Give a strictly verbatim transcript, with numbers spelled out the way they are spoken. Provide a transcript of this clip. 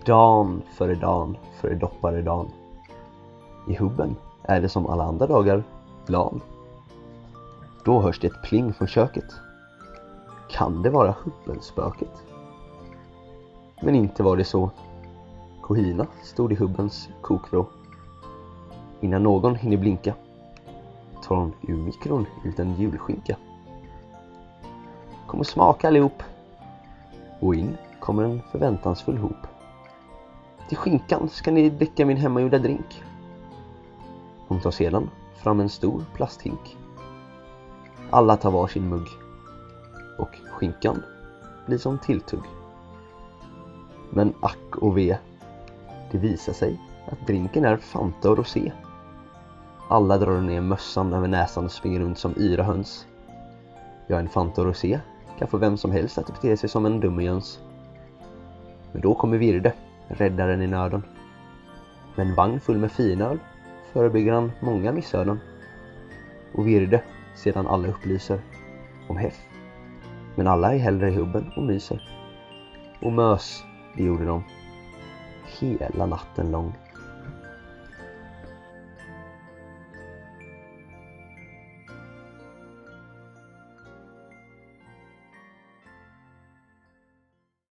Dan före dan före doppare dan. I hubben är det som alla andra dagar plan. Då hörs det ett pling från köket. Kan det vara hubbenspöket? Men inte var det så. Kohina stod i hubbens kokvrå. Innan någon hinner blinka tar hon ur mikron ut en julskinka. Kom och smaka allihop. Och in kommer en förväntansfull hop. Till skinkan ska ni dricka min hemmagjorda drink. Hon tar sedan fram en stor plasthink. Alla tar var sin mugg. Och skinkan blir som tilltugg. Men ack och ve. Det visar sig att drinken är Fanta och rosé. Alla drar ner mössan över näsan och springer runt som yra höns. Ja, en Fanta och rosé kan få vem som helst att bete sig som en dummejöns. Men då kommer Virde, räddaren i nöden. Med en vagn full med finöl förebygger han många missöden. Och Virde sedan alla upplyser om heff. Men alla är hellre i hubben och myser. Och mös, det gjorde de hela natten lång.